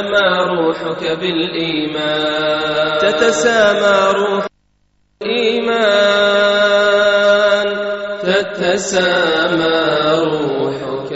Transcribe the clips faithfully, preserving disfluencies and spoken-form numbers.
تتسامى روحك بالإيمان تتسامى روحك بالإيمان تتسامى روحك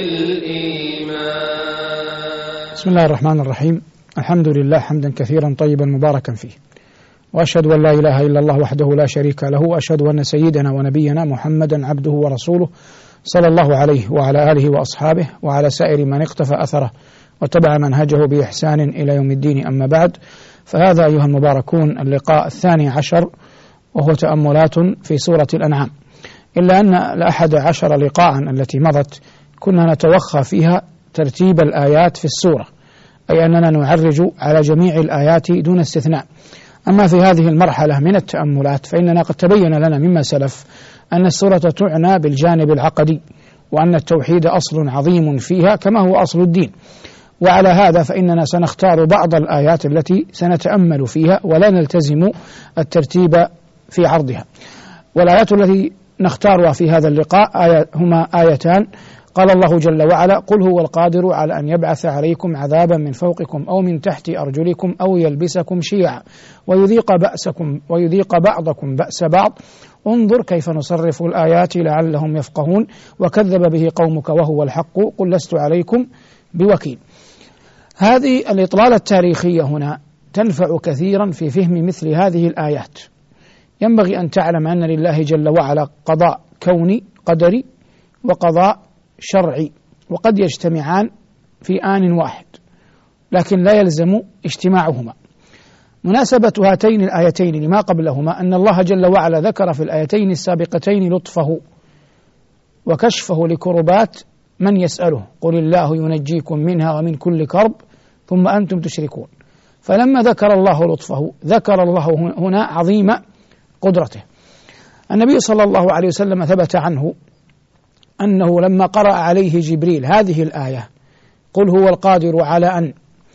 بالإيمان. بسم الله الرحمن الرحيم. الحمد لله حمدا كثيرا طيبا مباركا فيه، وأشهد أن لا إله إلا الله وحده لا شريك له، وأشهد أن سيدنا ونبينا محمدا عبده ورسوله صلى الله عليه وعلى آله وأصحابه وعلى سائر من اقتفى أثره واتبع منهجه بإحسان إلى يوم الدين. أما بعد، فهذا أيها المباركون اللقاء الثاني عشر، وهو تأملات في سورة الأنعام. إلا أن الأحد عشر لقاء التي مضت كنا نتوخى فيها ترتيب الآيات في السورة، أي أننا نعرج على جميع الآيات دون استثناء. أما في هذه المرحلة من التأملات فإننا قد تبين لنا مما سلف أن السورة تعنى بالجانب العقدي، وأن التوحيد أصل عظيم فيها كما هو أصل الدين. وعلى هذا فإننا سنختار بعض الآيات التي سنتأمل فيها ولا نلتزم الترتيب في عرضها. والآيات التي نختارها في هذا اللقاء آية هما آيتان. قال الله جل وعلا: قل هو القادر على أن يبعث عليكم عذابا من فوقكم أو من تحت أرجلكم أو يلبسكم شيعا ويذيق بأسكم ويذيق بعضكم بأس بعض انظر كيف نصرف الآيات لعلهم يفقهون وكذب به قومك وهو الحق قل لست عليكم بوكيل. هذه الإطلالة التاريخية هنا تنفع كثيرا في فهم مثل هذه الآيات. ينبغي أن تعلم أن لله جل وعلا قضاء كوني قدري وقضاء شرعي، وقد يجتمعان في آن واحد، لكن لا يلزم اجتماعهما. مناسبة هاتين الآيتين لما قبلهما أن الله جل وعلا ذكر في الآيتين السابقتين لطفه وكشفه لكربات من يسأله، قل الله ينجيكم منها ومن كل كرب ثم أنتم تشركون. فلما ذكر الله لطفه ذكر الله هنا عظيم قدرته. النبي صلى الله عليه وسلم ثبت عنه أنه لما قرأ عليه جبريل هذه الآية: قل هو القادر على أن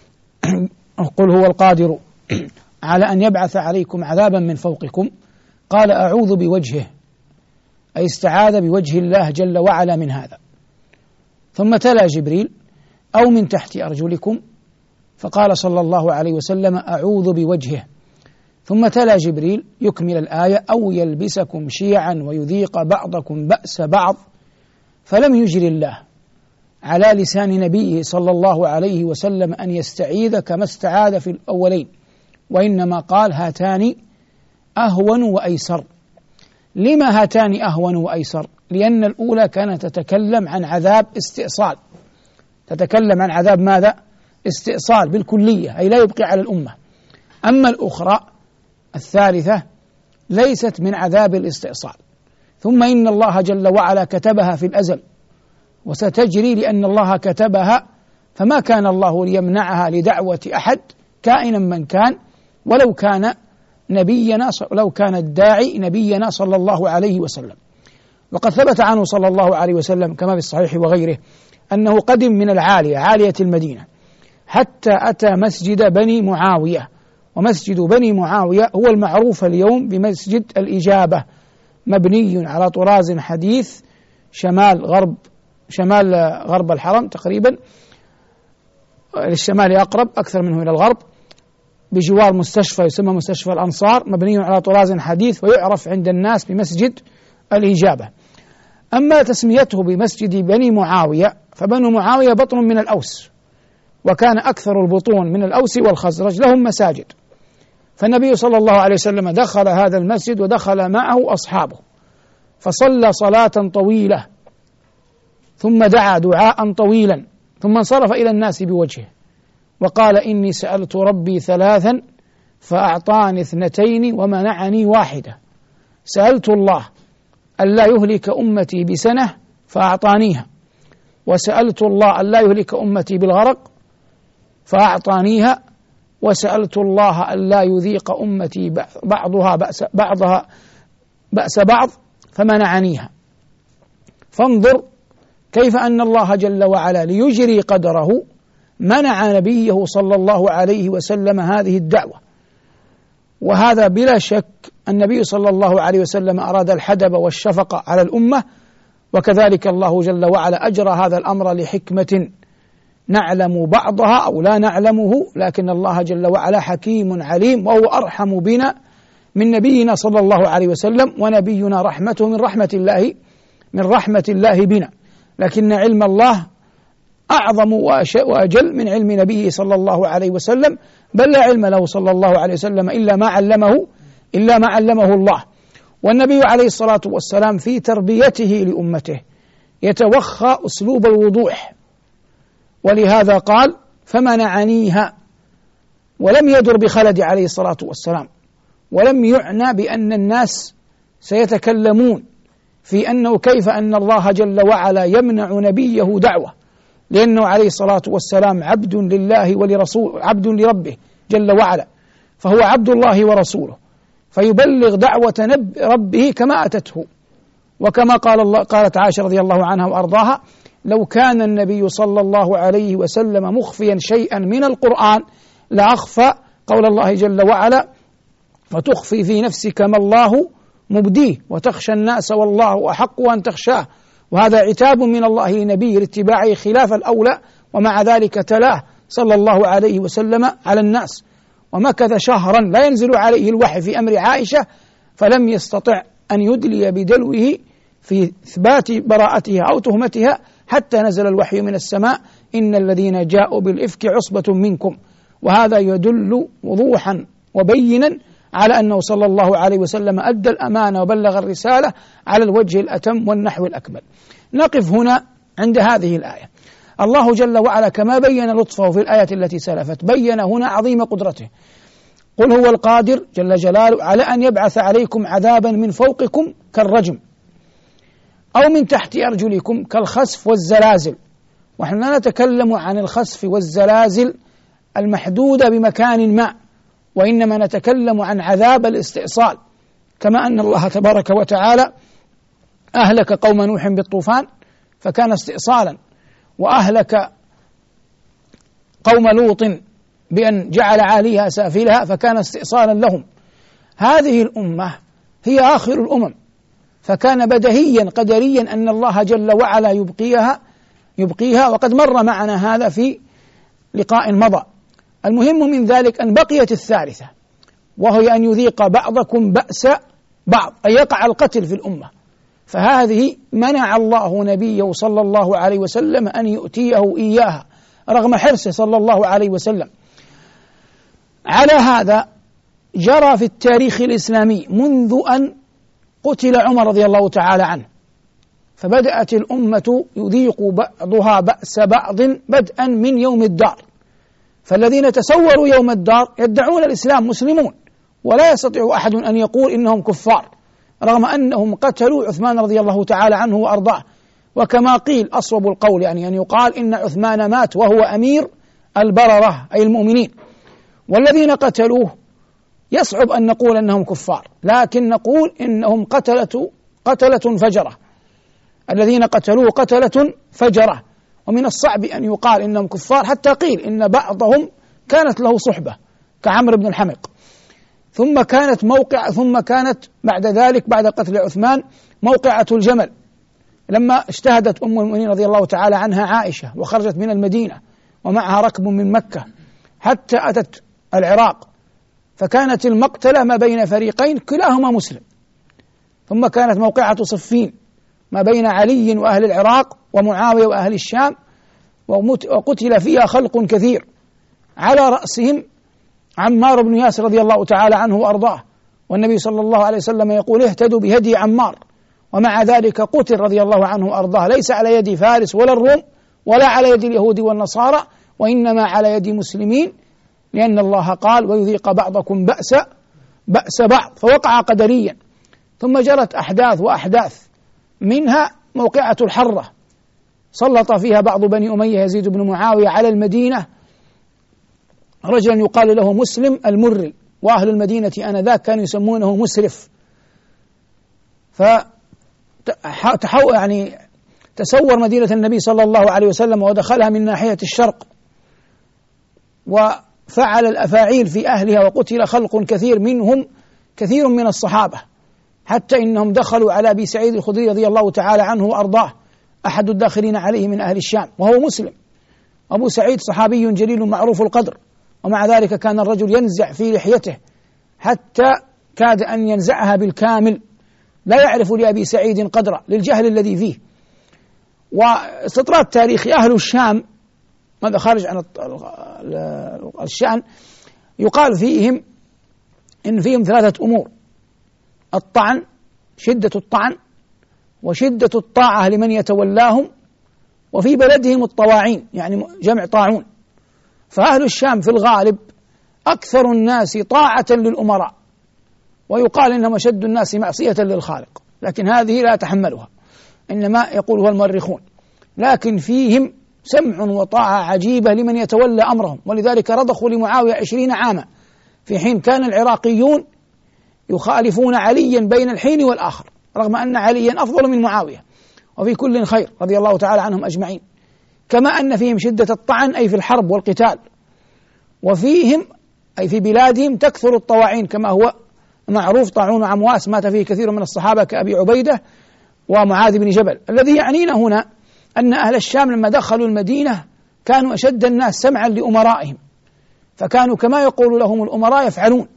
قل هو القادر على أن يبعث عليكم عذابا من فوقكم، قال أعوذ بوجهه، أي استعاذ بوجه الله جل وعلا من هذا. ثم تلا جبريل: أو من تحت أرجلكم، فقال صلى الله عليه وسلم أعوذ بوجهه. ثم تلا جبريل يكمل الآية: أو يلبسكم شيعا ويذيق بعضكم بأس بعض. فلم يجر الله على لسان نبيه صلى الله عليه وسلم أن يستعيذ كما استعاذ في الأولين، وإنما قال هاتان أهون وأيسر. لما هاتان أهون وأيسر؟ لأن الأولى كانت تتكلم عن عذاب استئصال، تتكلم عن عذاب ماذا؟ استئصال بالكلية، أي لا يبقي على الأمة. أما الأخرى الثالثة ليست من عذاب الاستئصال. ثم إن الله جل وعلا كتبها في الأزل وستجري لأن الله كتبها، فما كان الله ليمنعها لدعوة أحد كائنا من كان، ولو كان نبينا لو كان الداعي نبينا صلى الله عليه وسلم. وقد ثبت عنه صلى الله عليه وسلم كما في الصحيح وغيره أنه قدم من العالية عالية المدينة حتى أتى مسجد بني معاوية، ومسجد بني معاوية هو المعروف اليوم بمسجد الإجابة، مبني على طراز حديث شمال غرب شمال غرب الحرم تقريبا، للشمال أقرب أكثر منه إلى الغرب، بجوار مستشفى يسمى مستشفى الأنصار، مبني على طراز حديث ويعرف عند الناس بمسجد الإجابة. أما تسميته بمسجد بني معاوية فبنو معاوية بطن من الأوس، وكان أكثر البطون من الأوس والخزرج لهم مساجد. فالنبي صلى الله عليه وسلم دخل هذا المسجد ودخل معه أصحابه، فصلى صلاة طويلة ثم دعا دعاء طويلا، ثم انصرف إلى الناس بوجهه وقال: إني سألت ربي ثلاثا فأعطاني اثنتين ومنعني واحدة. سألت الله ألا يهلك أمتي بسنة فأعطانيها، وسألت الله ألا يهلك أمتي بالغرق فأعطانيها، وسألت الله ألا يذيق أمتي بعضها بأس بعضها بأس بعض فمنعنيها. فانظر كيف أن الله جل وعلا ليجري قدره منع نبيه صلى الله عليه وسلم هذه الدعوة. وهذا بلا شك النبي صلى الله عليه وسلم أراد الحدب والشفقة على الأمة، وكذلك الله جل وعلا أجرى هذا الأمر لحكمة نعلم بعضها أو لا نعلمه، لكن الله جل وعلا حكيم عليم، وهو أرحم بنا من نبينا صلى الله عليه وسلم، ونبينا رحمته من رحمة الله من رحمة الله بنا، لكن علم الله أعظم وأجل من علم نبيه صلى الله عليه وسلم، بل لا علم له صلى الله عليه وسلم إلا ما علمه إلا ما علمه الله. والنبي عليه الصلاة والسلام في تربيته لأمته يتوخى أسلوب الوضوح، ولهذا قال: فمنعنيها، ولم يدر بخلد عليه الصلاة والسلام، ولم يعنى بأن الناس سيتكلمون في أنه كيف أن الله جل وعلا يمنع نبيه دعوة، لأنه عليه الصلاة والسلام عبد لله ولرسول عبد لربه جل وعلا، فهو عبد الله ورسوله، فيبلغ دعوة نب ربه كما أتته. وكما قال الله قالت عائشة رضي الله عنها وأرضاها: لو كان النبي صلى الله عليه وسلم مخفيا شيئا من القرآن لأخفى قول الله جل وعلا: فتخفي في نفسك ما الله مبديه وتخشى الناس والله أحق أن تخشاه. وهذا عتاب من الله لنبيه لاتباعه خلاف الأولى، ومع ذلك تلاه صلى الله عليه وسلم على الناس، ومكث شهرا لا ينزل عليه الوحي في أمر عائشة، فلم يستطع أن يدلي بدلوه في إثبات براءتها أو تهمتها، حتى نزل الوحي من السماء: إن الذين جاءوا بالإفك عصبة منكم. وهذا يدل وضوحا وبينا على أنه صلى الله عليه وسلم أدى الأمانة وبلغ الرسالة على الوجه الأتم والنحو الأكمل. نقف هنا عند هذه الآية. الله جل وعلا كما بين لطفه في الآية التي سلفت، بين هنا عظيم قدرته. قل هو القادر جل جلاله على أن يبعث عليكم عذابا من فوقكم كالرجم، أو من تحت أرجلكم كالخسف والزلازل. ونحن لا نتكلم عن الخسف والزلازل المحدودة بمكان ما، وإنما نتكلم عن عذاب الاستئصال، كما أن الله تبارك وتعالى أهلك قوم نوح بالطوفان فكان استئصالا، وأهلك قوم لوط بأن جعل عاليها سافلها فكان استئصالا لهم. هذه الأمة هي آخر الأمم، فكان بديهيا قدريا أن الله جل وعلا يبقيها يبقيها وقد مر معنا هذا في لقاء مضى. المهم من ذلك أن بقيت الثالثة، وهي أن يذيق بعضكم بأس بعض، أن يقع القتل في الأمة. فهذه منع الله نبيه صلى الله عليه وسلم أن يؤتيه إياها رغم حرصه صلى الله عليه وسلم. على هذا جرى في التاريخ الإسلامي منذ أن قتل عمر رضي الله تعالى عنه، فبدأت الأمة يذيق بعضها بأس بعض بدءا من يوم الدار. فالذين تسوروا يوم الدار يدعون الإسلام مسلمون، ولا يستطيع أحد أن يقول إنهم كفار، رغم أنهم قتلوا عثمان رضي الله تعالى عنه وأرضاه. وكما قيل أصوب القول يعني أن يقال إن عثمان مات وهو أمير البررة أي المؤمنين، والذين قتلوه يصعب أن نقول أنهم كفار، لكن نقول إنهم قتلة قتلة فجرة، الذين قتلوه قتلة فجرة. ومن الصعب أن يقال إنهم كفار، حتى قيل إن بعضهم كانت له صحبة كعمرو بن الحمق. ثم كانت موقع ثم كانت بعد ذلك بعد قتل عثمان موقعة الجمل، لما اجتهدت أم المؤمنين رضي الله تعالى عنها عائشة وخرجت من المدينة ومعها ركب من مكة حتى أتت العراق، فكانت المقتلة ما بين فريقين كلاهما مسلم. ثم كانت موقعة صفين ما بين علي وأهل العراق ومعاوية وأهل الشام، وقتل فيها خلق كثير، على رأسهم عمار بن ياسر رضي الله تعالى عنه وأرضاه. والنبي صلى الله عليه وسلم يقول: اهتدوا بهدي عمار. ومع ذلك قتل رضي الله عنه وأرضاه ليس على يد فارس ولا الروم ولا على يد اليهود والنصارى، وإنما على يد مسلمين، لأن الله قال: ويذيق بعضكم بأس بأس بعض، فوقع قدريا. ثم جرت أحداث وأحداث، منها موقعة الحرة، سلط فيها بعض بني أمية يزيد بن معاوية على المدينة رجلا يقال له مسلم المري، وأهل المدينة آنذاك كانوا يسمونه مسرف. فتحو يعني تسور مدينة النبي صلى الله عليه وسلم ودخلها من ناحية الشرق، وفعل الأفاعيل في أهلها، وقتل خلق كثير منهم كثير من الصحابة، حتى إنهم دخلوا على أبي سعيد الخدري رضي الله تعالى عنه وأرضاه، أحد الداخلين عليه من أهل الشام وهو مسلم، أبو سعيد صحابي جليل معروف القدر، ومع ذلك كان الرجل ينزع في لحيته حتى كاد أن ينزعها بالكامل، لا يعرف لأبي سعيد قدره للجهل الذي فيه. واستطراد تاريخي، أهل الشام، هذا خارج عن الشأن، يقال فيهم إن فيهم ثلاثة أمور: الطعن، شدة الطعن، وشدة الطاعة لمن يتولاهم، وفي بلدهم الطواعين، يعني جمع طاعون. فأهل الشام في الغالب أكثر الناس طاعة للأمراء، ويقال إنهم أشد الناس معصية للخالق، لكن هذه لا تحملها، إنما يقولها المؤرخون. لكن فيهم سمع وطاعة عجيبة لمن يتولى أمرهم، ولذلك رضخوا لمعاوية عشرين عاما، في حين كان العراقيون يخالفون عليا بين الحين والآخر، رغم أن عليا أفضل من معاوية، وفي كل خير رضي الله تعالى عنهم أجمعين. كما أن فيهم شدة الطعن أي في الحرب والقتال، وفيهم أي في بلادهم تكثر الطواعين، كما هو معروف طاعون عمواس مات فيه كثير من الصحابة كأبي عبيدة ومعاذ بن جبل. الذي يعنينا هنا أن أهل الشام لما دخلوا المدينة كانوا أشد الناس سمعا لأمرائهم، فكانوا كما يقول لهم الأمراء يفعلون.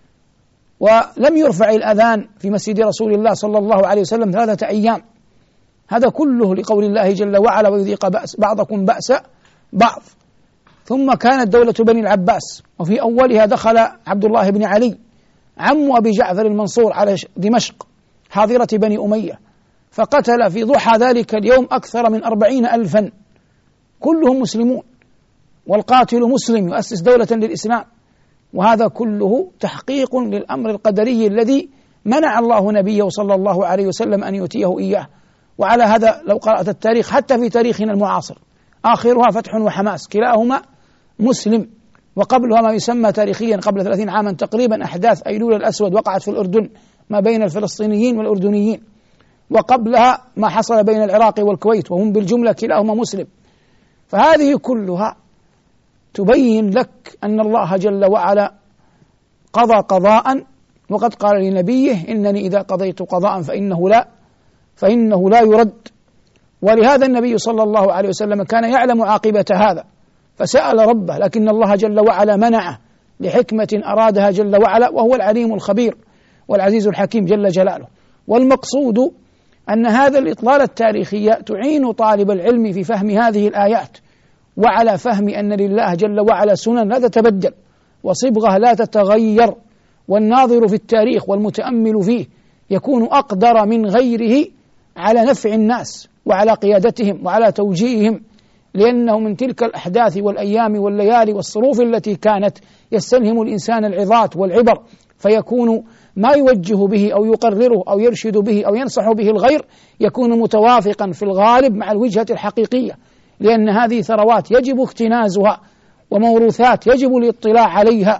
ولم يرفع الأذان في مسجد رسول الله صلى الله عليه وسلم ثلاثة أيام، هذا كله لقول الله جل وعلا: ويذيق بأس بعضكم بأس بعض. ثم كانت دولة بني العباس، وفي أولها دخل عبد الله بن علي عم أبي جعفر المنصور على دمشق حاضرة بني أمية، فقتل في ضحى ذلك اليوم أكثر من أربعين ألفا، كلهم مسلمون، والقاتل مسلم يؤسس دولة للإسلام. وهذا كله تحقيق للأمر القدري الذي منع الله نبيه صلى الله عليه وسلم أن يؤتيه إياه. وعلى هذا لو قرأت التاريخ حتى في تاريخنا المعاصر آخرها فتح وحماس، كلاهما مسلم. وقبلها ما يسمى تاريخيا قبل ثلاثين عاما تقريبا أحداث أيلول الأسود وقعت في الأردن ما بين الفلسطينيين والأردنيين، وقبلها ما حصل بين العراق والكويت، وهم بالجملة كلاهما مسلم. فهذه كلها تبين لك أن الله جل وعلا قضى قضاء، وقد قال لنبيه: إنني إذا قضيت قضاء فإنه لا فإنه لا يرد. ولهذا النبي صلى الله عليه وسلم كان يعلم عاقبة هذا فسأل ربه، لكن الله جل وعلا منعه لحكمة أرادها جل وعلا، وهو العليم الخبير والعزيز الحكيم جل جلاله. والمقصود أن هذا الإطلالة التاريخية تعين طالب العلم في فهم هذه الآيات، وعلى فهم أن لله جل وعلا سنن لا تتبدل وصبغة لا تتغير، والناظر في التاريخ والمتأمل فيه يكون أقدر من غيره على نفع الناس وعلى قيادتهم وعلى توجيههم، لأنه من تلك الأحداث والأيام والليالي والصروف التي كانت يستلهم الإنسان العظات والعبر، فيكون ما يوجه به أو يقرره أو يرشد به أو ينصح به الغير يكون متوافقا في الغالب مع الوجهة الحقيقية، لأن هذه ثروات يجب اكتنازها وموروثات يجب الاطلاع عليها،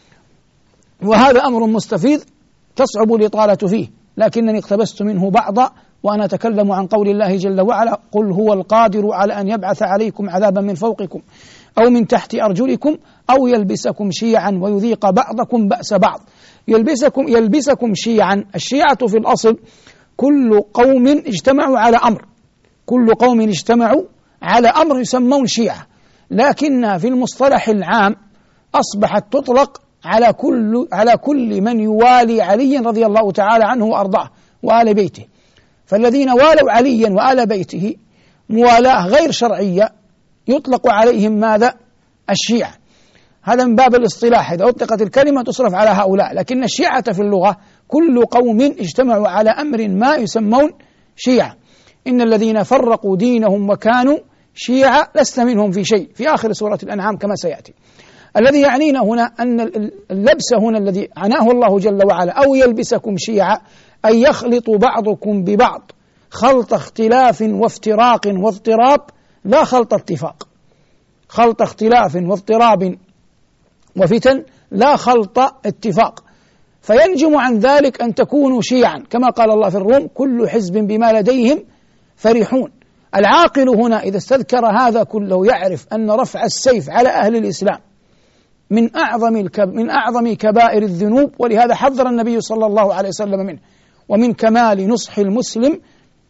وهذا أمر مستفيض تصعب الإطالة فيه، لكنني اقتبست منه بعضا، وأنا أتكلم عن قول الله جل وعلا: قل هو القادر على أن يبعث عليكم عذابا من فوقكم أو من تحت أرجلكم أو يلبسكم شيعا ويذيق بعضكم بأس بعض. يلبسكم يلبسكم شيعا، الشيعة في الأصل كل قوم اجتمعوا على أمر، كل قوم اجتمعوا على أمر يسمون شيعة، لكنها في المصطلح العام أصبحت تطلق على كل على كل من يوالي عليا رضي الله تعالى عنه وأرضاه وآل بيته. فالذين والوا عليا وآل بيته موالاة غير شرعية يطلق عليهم ماذا؟ الشيعة. هذا من باب الاصطلاح، إذا أطلقت الكلمة تصرف على هؤلاء، لكن الشيعة في اللغة كل قوم اجتمعوا على أمر ما يسمون شيعة. إن الذين فرقوا دينهم وكانوا شيعة لست منهم في شيء، في آخر سورة الأنعام كما سيأتي. الذي يعنينا هنا أن اللبس هنا الذي عناه الله جل وعلا أو يلبسكم شيعة أن يخلط بعضكم ببعض خلط اختلاف وافتراق واضطراب، لا خلط اتفاق، خلط اختلاف واضطراب وفتن، لا خلط اتفاق. فينجم عن ذلك أن تكونوا شيعا كما قال الله في الروم: كل حزب بما لديهم فرحون. العاقل هنا إذا استذكر هذا كله يعرف أن رفع السيف على أهل الإسلام من أعظم من أعظم كبائر الذنوب، ولهذا حذر النبي صلى الله عليه وسلم منه. ومن كمال نصح المسلم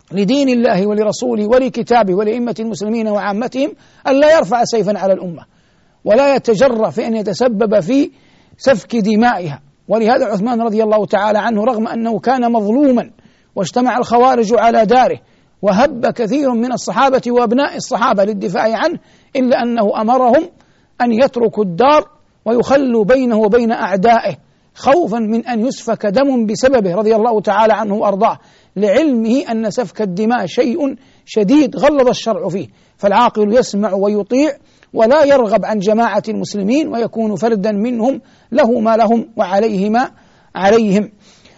لدين الله ولرسوله ولكتابه ولأئمة المسلمين وعامتهم أن لا يرفع سيفا على الأمة ولا يتجرأ في أن يتسبب في سفك دمائها. ولهذا عثمان رضي الله تعالى عنه رغم أنه كان مظلوما واجتمع الخوارج على داره وهب كثير من الصحابة وأبناء الصحابة للدفاع عنه، إلا أنه أمرهم أن يتركوا الدار ويخلوا بينه وبين أعدائه خوفا من أن يسفك دم بسببه رضي الله تعالى عنه وأرضاه، لعلمه أن سفك الدماء شيء شديد غلظ الشرع فيه، فالعاقل يسمع ويطيع ولا يرغب عن جماعة المسلمين ويكون فردا منهم له ما لهم وعليه ما عليهم.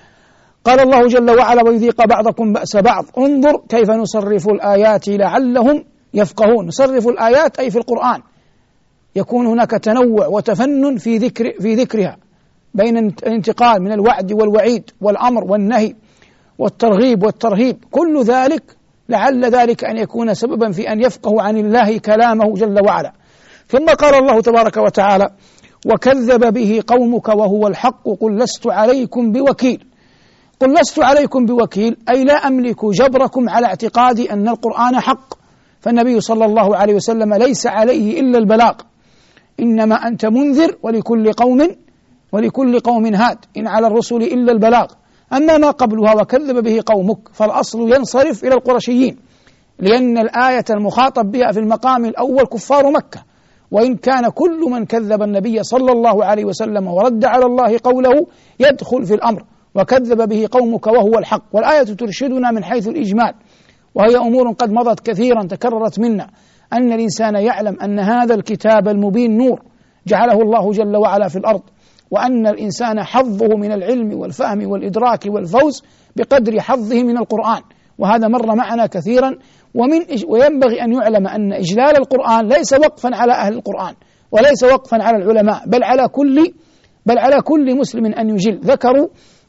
قال الله جل وعلا: ويذيق بعضكم بأس بعض انظر كيف نصرف الآيات لعلهم يفقهون. نصرف الآيات أي في القرآن، يكون هناك تنوع وتفنن في ذكر في ذكرها بين الانتقال من الوعد والوعيد والأمر والنهي والترغيب والترهيب، كل ذلك لعل ذلك أن يكون سببا في أن يفقهوا عن الله كلامه جل وعلا. ثم قال الله تبارك وتعالى: وكذب به قومك وهو الحق قل لست عليكم بوكيل. قل لست عليكم بوكيل أي لا أملك جبركم على اعتقاد أن القرآن حق، فالنبي صلى الله عليه وسلم ليس عليه إلا البلاغ، إنما أنت منذر ولكل قوم ولكل قوم هاد، إن على الرسل إلا البلاغ. أما ما قبلها وكذب به قومك فالأصل ينصرف إلى القرشيين، لأن الآية المخاطب بها في المقام الأول كفار مكة، وإن كان كل من كذب النبي صلى الله عليه وسلم ورد على الله قوله يدخل في الأمر. وكذب به قومك وهو الحق، والآية ترشدنا من حيث الإجمال، وهي أمور قد مضت كثيرا تكررت منا، أن الإنسان يعلم أن هذا الكتاب المبين نور جعله الله جل وعلا في الأرض، وأن الإنسان حظه من العلم والفهم والإدراك والفوز بقدر حظه من القرآن، وهذا مر معنا كثيرا. ومن وينبغي أن يعلم أن إجلال القرآن ليس وقفا على أهل القرآن وليس وقفا على العلماء، بل على كل بل على كل مسلم أن يجل. ذكروا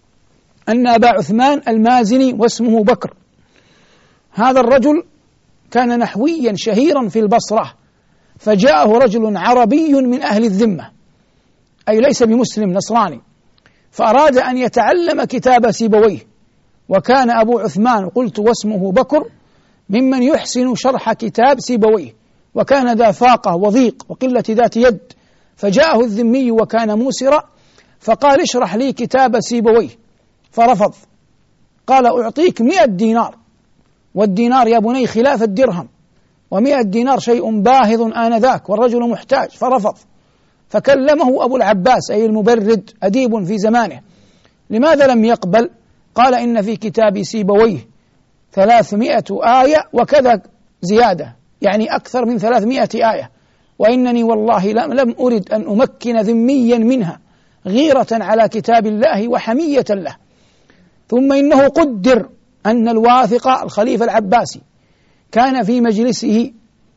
أن أبا عثمان المازني واسمه بكر، هذا الرجل كان نحويا شهيرا في البصرة، فجاءه رجل عربي من أهل الذمة أي ليس بمسلم نصراني، فأراد أن يتعلم كتاب سيبويه، وكان أبو عثمان قلت واسمه بكر ممن يحسن شرح كتاب سيبويه، وكان ذا فاقة وضيق وقلة ذات يد، فجاءه الذمي وكان موسرا فقال اشرح لي كتاب سيبويه، فرفض، قال أعطيك مئة دينار، والدينار يا بني خلاف الدرهم، ومئة دينار شيء باهظ آنذاك والرجل محتاج، فرفض. فكلمه أبو العباس أي المبرد أديب في زمانه: لماذا لم يقبل؟ قال إن في كتاب سيبويه ثلاثمائة آية وكذا زيادة، يعني أكثر من ثلاثمائة آية، وإنني والله لم أرد أن أمكن ذميا منها غيرة على كتاب الله وحمية له. ثم إنه قدر أن الواثق الخليفة العباسي كان في مجلسه،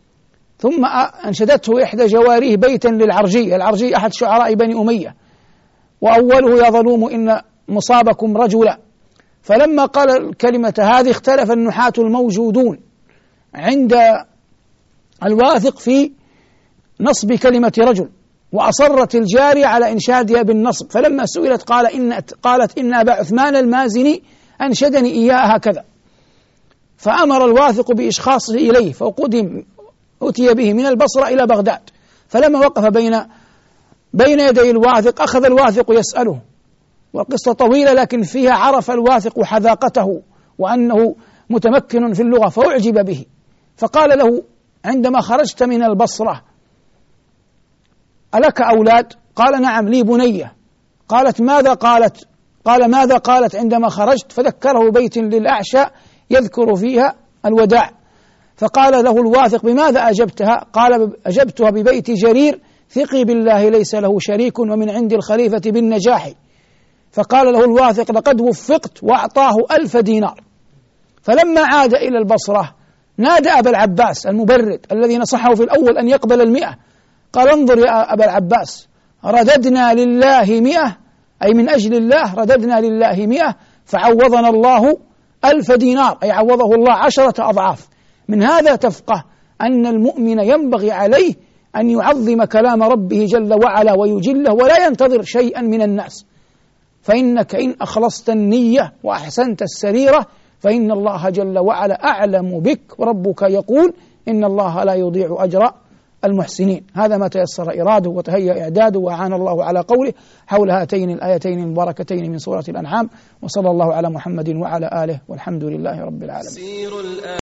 ثم أنشدته إحدى جواريه بيتا للعرجي، العرجي أحد شعراء بني أمية، وأوله: يا ظلوم إن مصابكم رجلا. فلما قال الكلمة هذه اختلف النحاة الموجودون عند الواثق في نصب كلمة رجل، وأصرت الجارية على إنشادها بالنصب، فلما سئلت قال إن قالت إن أبا عثمان المازني أنشدني إياها هكذا، فأمر الواثق بإشخاصه إليه، فقدم أتي به من البصرة إلى بغداد، فلما وقف بين بين يدي الواثق أخذ الواثق يسأله، والقصة طويلة لكن فيها عرف الواثق حذاقته وأنه متمكن في اللغة، فأعجب به، فقال له عندما خرجت من البصرة ألك أولاد؟ قال نعم لي بنية. قالت ماذا قالت؟ قال ماذا قالت عندما خرجت؟ فذكره بيت للأعشى يذكر فيها الوداع، فقال له الواثق بماذا أجبتها؟ قال أجبتها ببيت جرير ثقي بالله ليس له شريك ومن عند الخليفة بالنجاح. فقال له الواثق لقد وفقت، وأعطاه ألف دينار. فلما عاد إلى البصرة نادى أبا العباس المبرد الذي نصحه في الأول أن يقبل المئة، قال انظر يا أبا العباس، رددنا لله مئة أي من أجل الله رددنا لله مئة فعوضنا الله ألف دينار، أي عوضه الله عشرة أضعاف. من هذا تفقه أن المؤمن ينبغي عليه أن يعظم كلام ربه جل وعلا ويجله ولا ينتظر شيئا من الناس، فإنك إن أخلصت النية وأحسنت السريرة فإن الله جل وعلا أعلم بك، وربك يقول إن الله لا يضيع أجر المحسنين. هذا ما تيسر إراده وتهيأ إعداده، وأعان الله على قوله حول هاتين الآيتين المباركتين من سورة الأنعام. وصلى الله على محمد وعلى آله، والحمد لله رب العالمين.